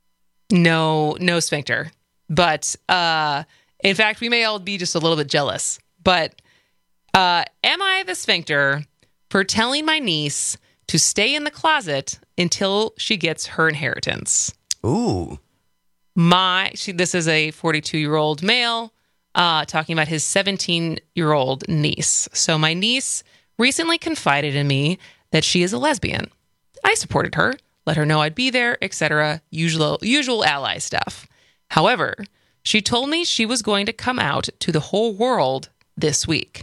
no no sphincter. But uh, in fact, we may all be just a little bit jealous. But uh, am I the sphincter for telling my niece to stay in the closet until she gets her inheritance? Ooh. My, she, this is a forty-two-year-old male uh, talking about his seventeen-year-old niece. So my niece recently confided in me that she is a lesbian. I supported her, let her know I'd be there, et cetera. Usual, usual ally stuff. However, she told me she was going to come out to the whole world this week.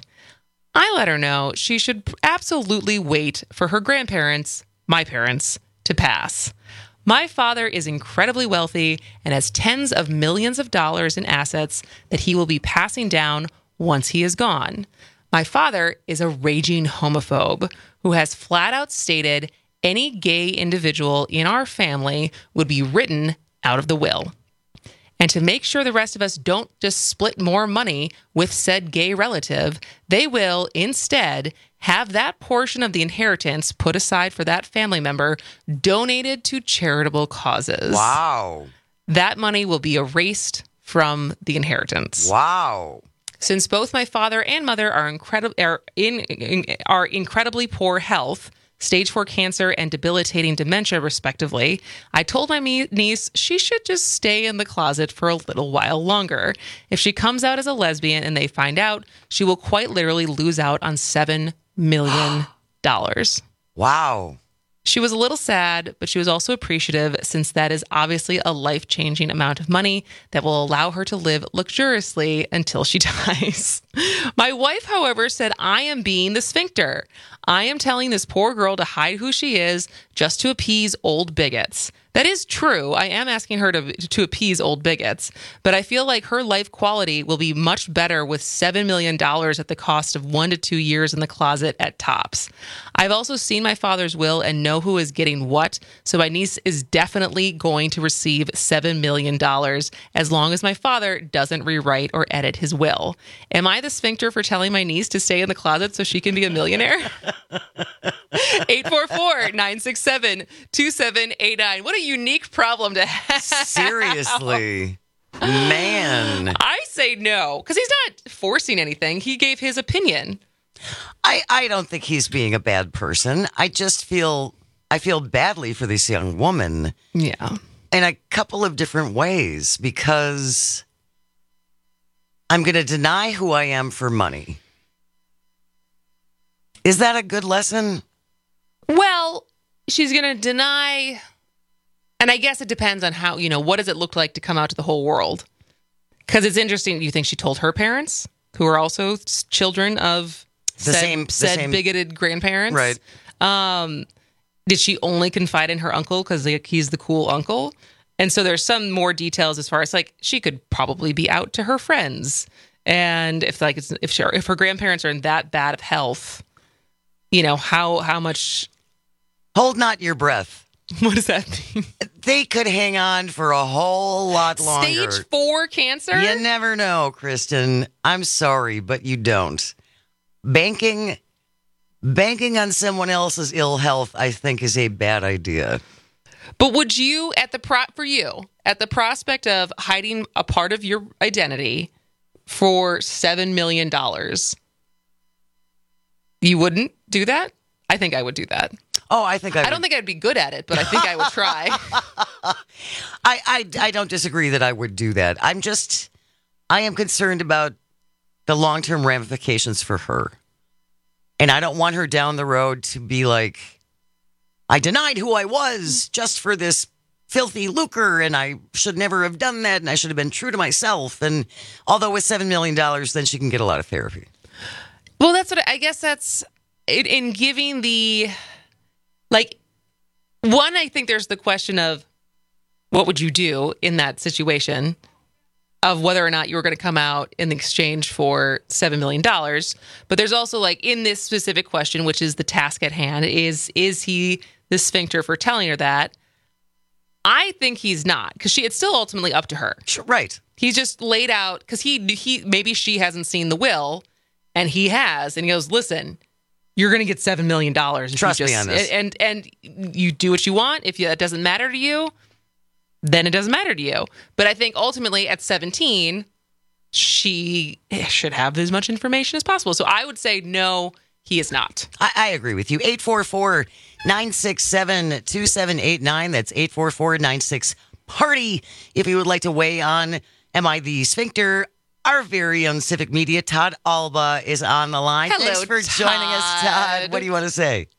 I let her know she should absolutely wait for her grandparents, my parents, to pass. My father is incredibly wealthy and has tens of millions of dollars in assets that he will be passing down once he is gone. My father is a raging homophobe who has flat out stated any gay individual in our family would be written out of the will. And to make sure the rest of us don't just split more money with said gay relative, they will instead have that portion of the inheritance put aside for that family member donated to charitable causes. Wow. That money will be erased from the inheritance. Wow. Since both my father and mother are, incredi- are, in, in, are incredibly poor health, stage four cancer and debilitating dementia, respectively, I told my me- niece she should just stay in the closet for a little while longer. If she comes out as a lesbian and they find out, she will quite literally lose out on seven million dollars. Wow. She was a little sad, but she was also appreciative since that is obviously a life-changing amount of money that will allow her to live luxuriously until she dies. My wife, however, said I am being the sphincter. I am telling this poor girl to hide who she is just to appease old bigots. That is true. I am asking her to to appease old bigots, but I feel like her life quality will be much better with seven million dollars at the cost of one to two years in the closet at tops. I've also seen my father's will and know who is getting what, so my niece is definitely going to receive seven million dollars as long as my father doesn't rewrite or edit his will. Am I the sphincter for telling my niece to stay in the closet so she can be a millionaire? eight four four, nine six seven, two seven eight nine. What a unique problem to have. Seriously. Man. I say no, because he's not forcing anything. He gave his opinion. I, I don't think he's being a bad person. I just feel I feel badly for this young woman. Yeah. In a couple of different ways, because I'm going to deny who I am for money. Is that a good lesson? Well, she's going to deny, and I guess it depends on how, you know, what does it look like to come out to the whole world? Because it's interesting. You think she told her parents, who are also children of the said, same, the said same bigoted grandparents? Right. Um, did she only confide in her uncle because like, he's the cool uncle? And so there's some more details as far as like she could probably be out to her friends, and if like it's, if she, if her grandparents are in that bad of health, you know how how much. Hold not your breath. What does that mean? They could hang on for a whole lot longer. Stage four cancer? You never know, Kristen. I'm sorry, but you don't. Banking, banking on someone else's ill health, I think, is a bad idea. But would you, at the pro- for you, at the prospect of hiding a part of your identity for seven million dollars, you wouldn't do that? I think I would do that. Oh, I think I would. I don't think I'd be good at it, but I think I would try. I, I, I don't disagree that I would do that. I'm just, I am concerned about the long-term ramifications for her. And I don't want her down the road to be like, I denied who I was just for this filthy lucre, and I should never have done that, and I should have been true to myself. And although with seven million dollars, then she can get a lot of therapy. Well, that's what I guess that's in, in giving the, like, one, I think there's the question of what would you do in that situation of whether or not you were going to come out in exchange for seven million dollars. But there's also, like, in this specific question, which is the task at hand, is is he the sphincter for telling her that? I think he's not, because she it's still ultimately up to her. Sure, right. He's just laid out, because he, he maybe she hasn't seen the will, and he has, and he goes, listen, you're going to get seven million dollars. Trust just, me on this. And, and you do what you want. If you, it doesn't matter to you, then it doesn't matter to you. But I think ultimately at seventeen, she should have as much information as possible. So I would say no, he is not. I, I agree with you. eight four four, nine six seven, two seven eight nine. That's eight four four, nine six, party. If you would like to weigh on, am I the sphincter? Our very own Civic Media, Todd Alba, is on the line. Hello, Thanks for Todd. joining us, Todd. What do you want to say?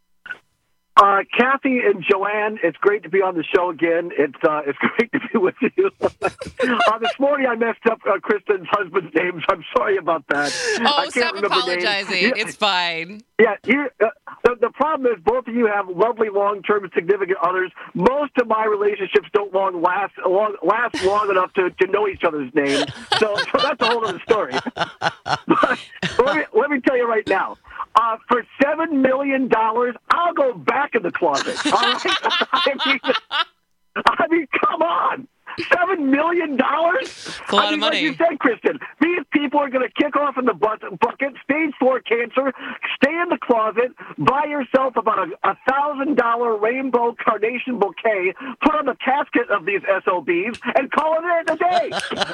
Uh, Kathy and Joanne, it's great to be on the show again. It's uh, it's great to be with you. uh, this morning I messed up uh, Kristen's husband's name, so I'm sorry about that. Oh, I can't stop remember apologizing. names. It's fine. Yeah, you, uh, the, the problem is both of you have lovely long-term significant others. Most of my relationships don't long last long, last long enough to, to know each other's names. So, so that's a whole other story. But let, me, let me tell you right now, uh, for seven million dollars, I'll go back in the closet. All right? I mean, I mean, come on. Seven million dollars? It's a lot I mean, of money. like you said, Kristen, these people are going to kick off in the bucket, stage four cancer, stay in the closet, buy yourself about a, a thousand dollar rainbow carnation bouquet, put on the casket of these S O Bs, and call it a day.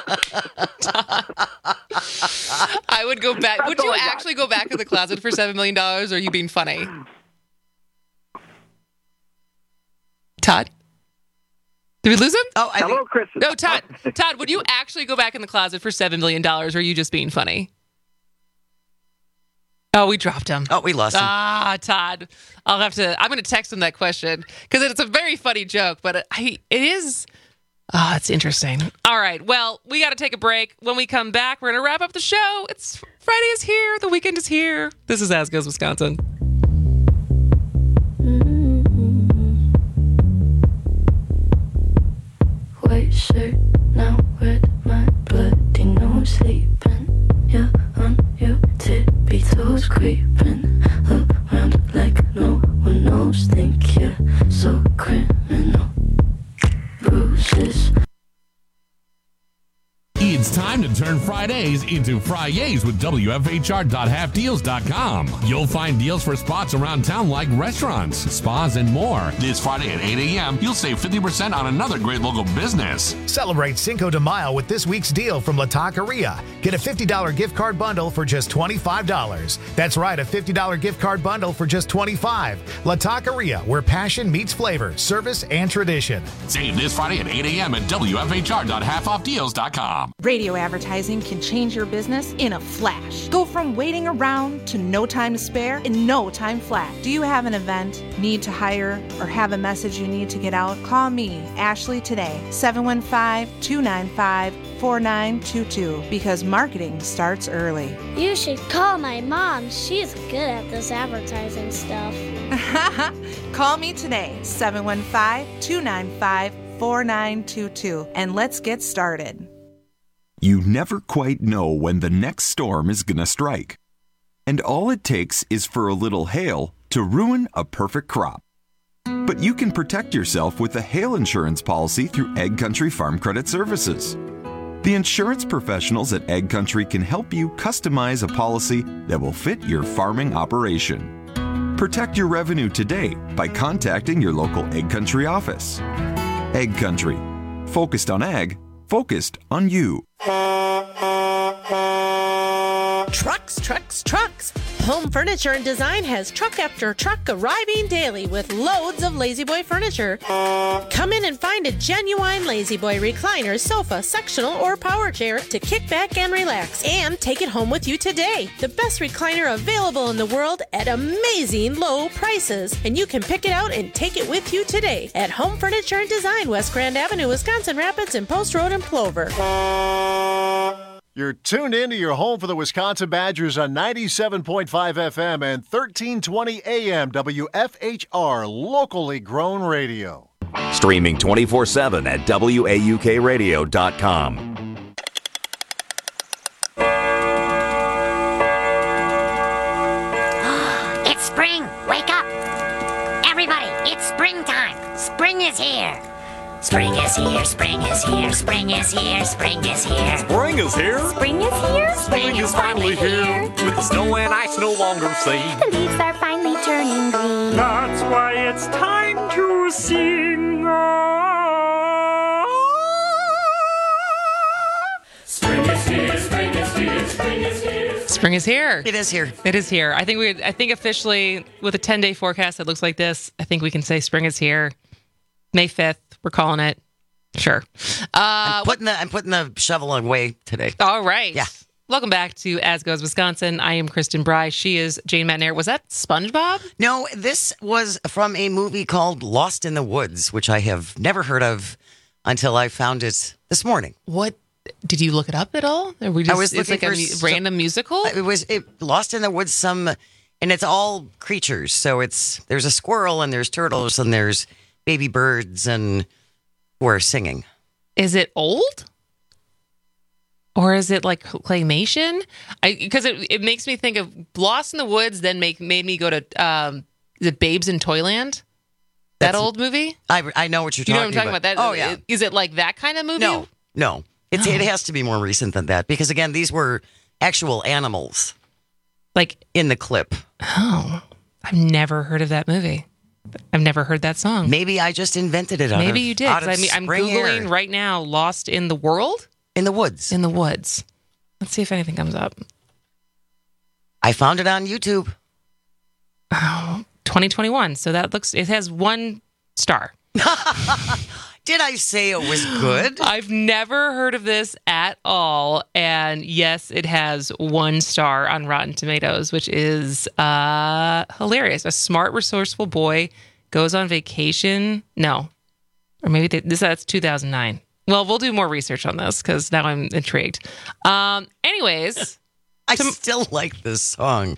I would go back. That's Would you all I got. actually go back in the closet for seven million dollars, or are you being funny? Todd? Did we lose him? Oh, I Hello, think, Kristen. No, Todd. Todd, would you actually go back in the closet for seven million dollars, or are you just being funny? Oh, we dropped him. oh, we lost him. Ah, Todd. I'll have to, I'm going to text him that question because it's a very funny joke, but it, I, it is, ah, it's interesting. All right. Well, we got to take a break. When we come back, we're going to wrap up the show. It's Friday is here. The weekend is here. This is As Goes Wisconsin. White shirt, now with my bloody nose sleeping. Yeah, on your tippy toes creeping around like no one knows. Think you're so criminal. Bruises. It's time to turn Fridays into Fridays with W F H R dot half deals dot com. You'll find deals for spots around town like restaurants, spas, and more. This Friday at eight a.m., you'll save fifty percent on another great local business. Celebrate Cinco de Mayo with this week's deal from La Taqueria. Get a fifty dollars gift card bundle for just twenty-five dollars. That's right, a fifty dollars gift card bundle for just twenty-five dollars. La Taqueria, where passion meets flavor, service, and tradition. Save this Friday at eight a.m. at W F H R dot half off deals dot com. Radio advertising can change your business in a flash. Go from waiting around to no time to spare in no time flat. Do you have an event, need to hire, or have a message you need to get out? Call me, Ashley, today, seven one five, two nine five, four nine two two, because marketing starts early. You should call my mom. She's good at this advertising stuff. Call me today, seven one five, two nine five, four nine two two, and let's get started. You never quite know when the next storm is going to strike. And all it takes is for a little hail to ruin a perfect crop. But you can protect yourself with a hail insurance policy through Egg Country Farm Credit Services. The insurance professionals at Egg Country can help you customize a policy that will fit your farming operation. Protect your revenue today by contacting your local Egg Country office. Egg Country. Focused on ag, focused on you. Trucks, trucks, trucks. Home Furniture and Design has truck after truck arriving daily with loads of La-Z-Boy furniture. Come in and find a genuine La-Z-Boy recliner, sofa, sectional, or power chair to kick back and relax. And take it home with you today. The best recliner available in the world at amazing low prices. And you can pick it out and take it with you today at Home Furniture and Design, West Grand Avenue, Wisconsin Rapids, and Post Road in Plover. You're tuned in to your home for the Wisconsin Badgers on ninety-seven point five F M and thirteen twenty A M W F H R, locally grown radio. Streaming twenty-four seven at W A U K radio dot com. It's spring! Wake up! Everybody, it's springtime! Spring is here! Spring is here, spring is here, spring is here, spring is here. Spring is here. Spring is here. Spring is finally here. With the snow and ice no longer seen. The leaves are finally turning green. That's why it's time to sing. Spring is here, spring is here, spring is here. Spring is here. It is here. It is here. I think we. I think officially, with a ten-day forecast that looks like this, I think we can say spring is here. May fifth. We're calling it. Sure. Uh, I'm putting the I'm putting the shovel away today. All right. Yeah. Welcome back to As Goes Wisconsin. I am Kristen Bry. She is Jane Matnair. Was that SpongeBob? No, this was from a movie called Lost in the Woods, which I have never heard of until I found it this morning. What? Did you look it up at all? Or we just, I was it's looking like for a some, random musical? It was it, Lost in the Woods, some, and it's all creatures. So it's there's a squirrel and there's turtles and there's baby birds and we're singing. Is it old? Or is it like claymation? Because it, it makes me think of Lost in the Woods, then make made me go to, um, is it Babes in Toyland? That That's, old movie? I, I know what you're you talking about. You know what I'm talking about? That, oh, yeah. Is it like that kind of movie? No, no. It's, oh. It has to be more recent than that. Because, again, these were actual animals. Like in the clip. Oh, I've never heard of that movie. I've never heard that song. Maybe I just invented it. Out Maybe of, you did. Out of I mean, I'm spring Googling air. right now, Lost in the World? In the Woods. In the Woods. Let's see if anything comes up. I found it on YouTube. Oh, twenty twenty-one. So that looks, it has one star. Did I say it was good? I've never heard of this at all. And yes, it has one star on Rotten Tomatoes, which is uh, hilarious. A smart, resourceful boy goes on vacation. No. Or maybe they, this that's two thousand nine. Well, we'll do more research on this because now I'm intrigued. Um, anyways. I to, still like this song.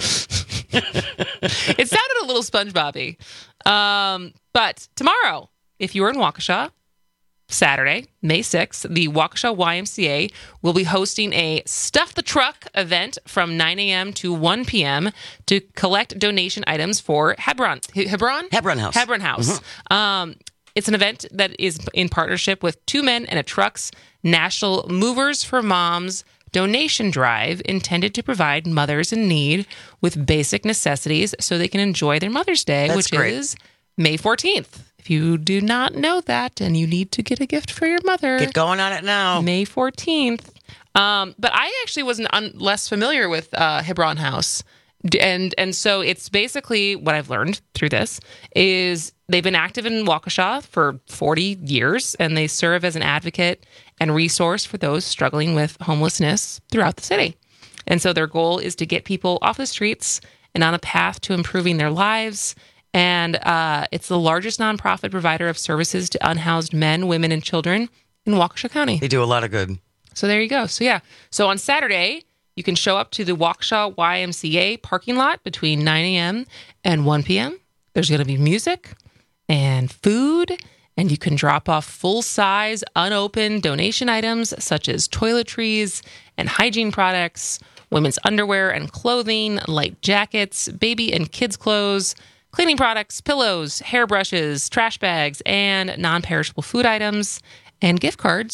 It sounded a little SpongeBob-y. Um, but tomorrow, if you are in Waukesha, Saturday, May sixth, the Waukesha Y M C A will be hosting a Stuff the Truck event from nine a.m. to one p.m. to collect donation items for Hebron. Hebron? Hebron House. Hebron House. Mm-hmm. Um, it's an event that is in partnership with Two Men and a Truck's National Movers for Moms donation drive intended to provide mothers in need with basic necessities so they can enjoy their Mother's Day, That's which great. is May fourteenth. If you do not know that and you need to get a gift for your mother, get going on it now. May fourteenth. Um, but I actually wasn't un- less familiar with uh, Hebron House. And and so it's basically what I've learned through this is they've been active in Waukesha for forty years, and they serve as an advocate and resource for those struggling with homelessness throughout the city. And so their goal is to get people off the streets and on a path to improving their lives. And uh, it's the largest nonprofit provider of services to unhoused men, women, and children in Waukesha County. They do a lot of good. So there you go. So yeah. So on Saturday, you can show up to the Waukesha Y M C A parking lot between nine a.m. and one p.m. There's going to be music and food, and you can drop off full-size, unopened donation items such as toiletries and hygiene products, women's underwear and clothing, light jackets, baby and kids' clothes, cleaning products, pillows, hairbrushes, trash bags, and non-perishable food items, and gift cards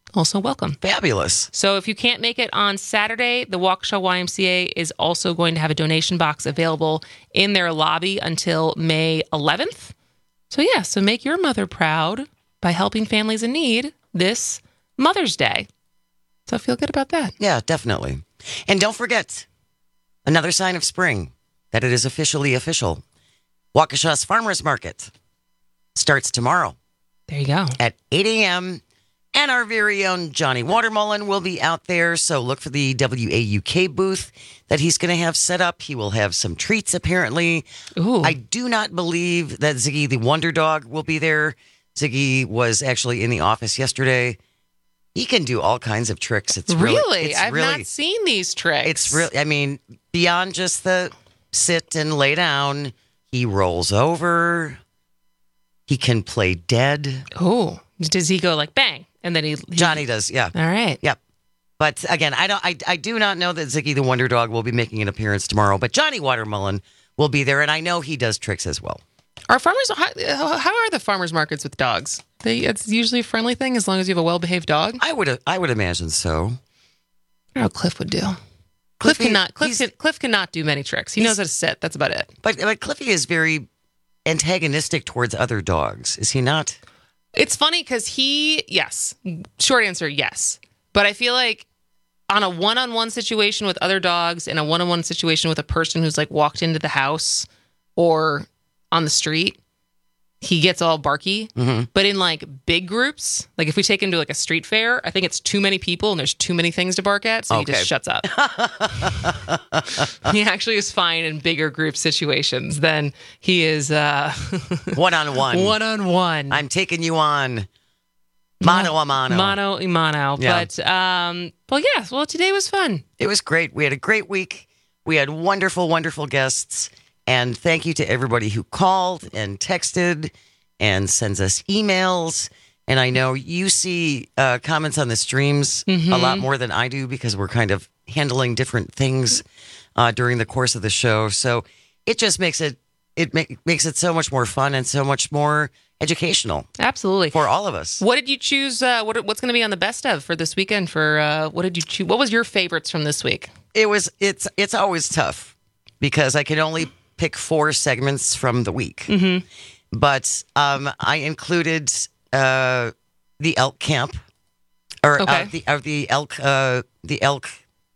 also welcome. Fabulous. So if you can't make it on Saturday, the Waukesha Y M C A is also going to have a donation box available in their lobby until May eleventh. So yeah, so make your mother proud by helping families in need this Mother's Day. So feel good about that. Yeah, definitely. And don't forget, another sign of spring, that it is officially official. Waukesha's Farmers Market starts tomorrow. There you go. At eight a.m. And our very own Johnny Watermelon will be out there. So look for the W A U K booth that he's going to have set up. He will have some treats, apparently. Ooh. I do not believe that Ziggy the Wonder Dog will be there. Ziggy was actually in the office yesterday. He can do all kinds of tricks. It's really, really? it's I've really, not seen these tricks. It's really, I mean, beyond just the sit and lay down, he rolls over. He can play dead. Oh, does he go like bang? And then he, he Johnny does, yeah. All right. Yep. But again, I don't I, I do not know that Ziggy the Wonder Dog will be making an appearance tomorrow, but Johnny Watermelon will be there, and I know he does tricks as well. Are farmers how, how are the farmers markets with dogs? They it's usually a friendly thing as long as you have a well-behaved dog? I would I would imagine so. I don't know how Cliff would do. Cliff Cliffy, cannot Cliff, can, Cliff cannot do many tricks. He knows how to sit. That's about it. But but Cliffy is very antagonistic towards other dogs, is he not? It's funny because he, yes. Short answer, yes. But I feel like on a one-on-one situation with other dogs and a one-on-one situation with a person who's like walked into the house or on the street, he gets all barky. Mm-hmm. But in like big groups, like if we take him to like a street fair, I think it's too many people and there's too many things to bark at, so Okay. he just shuts up. He actually is fine in bigger group situations than he is uh, one-on-one. One-on-one. I'm taking you on mano a mano. Mano a mano. Yeah. But, um, well, yeah, well, today was fun. It was great. We had a great week. We had wonderful, wonderful guests. And thank you to everybody who called and texted and sends us emails. And I know you see uh, comments on the streams Mhm. a lot more than I do because we're kind of handling different things uh, during the course of the show. So it just makes it it make, makes it so much more fun and so much more educational. Absolutely. For all of us. What did you choose? Uh, what, what's going to be on the best of for this weekend? For uh, what did you choose? What was your favorites from this week? It was it's it's always tough because I can only pick four segments from the week. Mm-hmm. But um, I included uh, the elk camp, or Okay. uh, the uh, the elk uh, the elk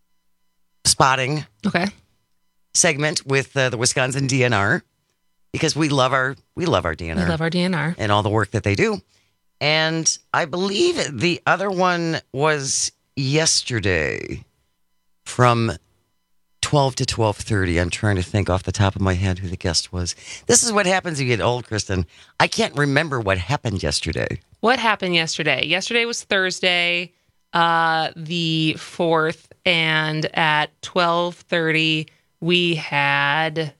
spotting Okay. segment with uh, the Wisconsin D N R because we love our we love our D N R. We love our D N R. And all the work that they do. And I believe the other one was yesterday from twelve to twelve thirty. I'm trying to think off the top of my head who the guest was. This is what happens when you get old, Kristen. I can't remember what happened yesterday. What happened yesterday? Yesterday was Thursday, uh, the fourth, and at twelve thirty we had.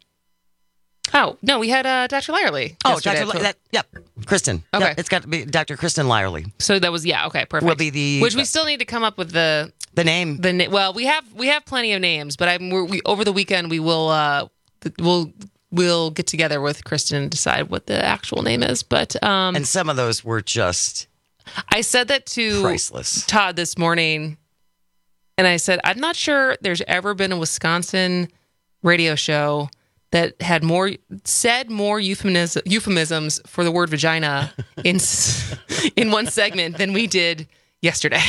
Oh no, we had uh, Doctor Lyerly. Oh, yesterday Doctor at Li- twelve. that, yep, Kristen. Okay. Yep, it's got to be Doctor Kristen Lyerly. So that was yeah okay perfect. Will be the Which we still need to come up with the the name. the na- well we have we have plenty of names, but I'm we're, we over the weekend we will uh th- we'll we'll get together with Kristen and decide what the actual name is. But um And some of those were just I said that to priceless. Todd this morning, and I said I'm not sure there's ever been a Wisconsin radio show that had more said more euphemism, euphemisms for the word vagina in s- in one segment than we did yesterday.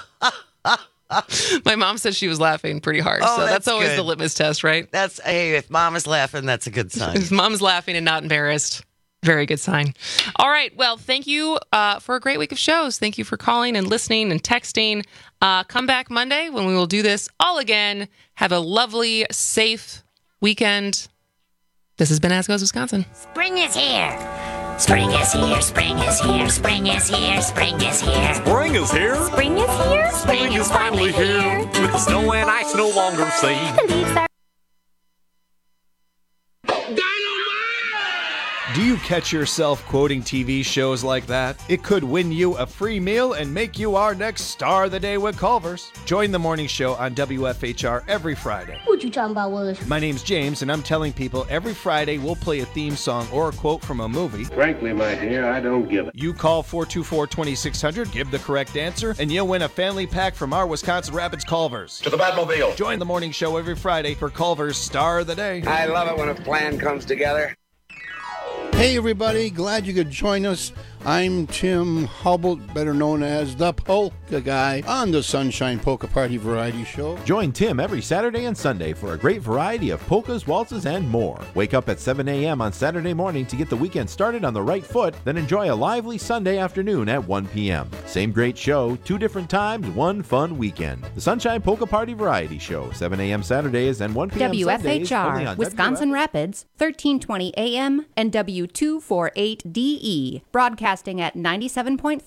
My mom said she was laughing pretty hard, Oh, so that's, that's always good. the litmus test, right? That's hey, if mom is laughing, that's a good sign. If mom's laughing and not embarrassed, very good sign. All right, well, thank you uh, for a great week of shows. Thank you for calling and listening and texting. Uh, come back Monday when we will do this all again. Have a lovely, safe weekend. This has been As Goes Wisconsin. Spring is here. Spring is here. Spring is here. Spring is here. Spring is here. Spring is here. Spring is here. Spring is finally here. With the snow and ice no longer seen. The leaves are Do you catch yourself quoting T V shows like that? It could win you a free meal and make you our next star of the day with Culver's. Join the morning show on W F H R every Friday. What you talking about, Willis? My name's James, and I'm telling people every Friday we'll play a theme song or a quote from a movie. Frankly, my dear, I don't give it. You call four two four, two six zero zero, give the correct answer, and you'll win a family pack from our Wisconsin Rapids Culver's. To the Batmobile. Join the morning show every Friday for Culver's Star of the Day. I love it when a plan comes together. Hey everybody, glad you could join us. I'm Tim Hubble, better known as the Polka Guy, on the Sunshine Polka Party Variety Show. Join Tim every Saturday and Sunday for a great variety of polkas, waltzes, and more. Wake up at seven a.m. on Saturday morning to get the weekend started on the right foot, then enjoy a lively Sunday afternoon at one p.m. Same great show, two different times, one fun weekend. The Sunshine Polka Party Variety Show, seven a.m. Saturdays and one p.m. W F H R, Sundays, Wisconsin W F- Rapids, thirteen twenty A M and W two forty-eight D E, broadcasting at ninety-seven point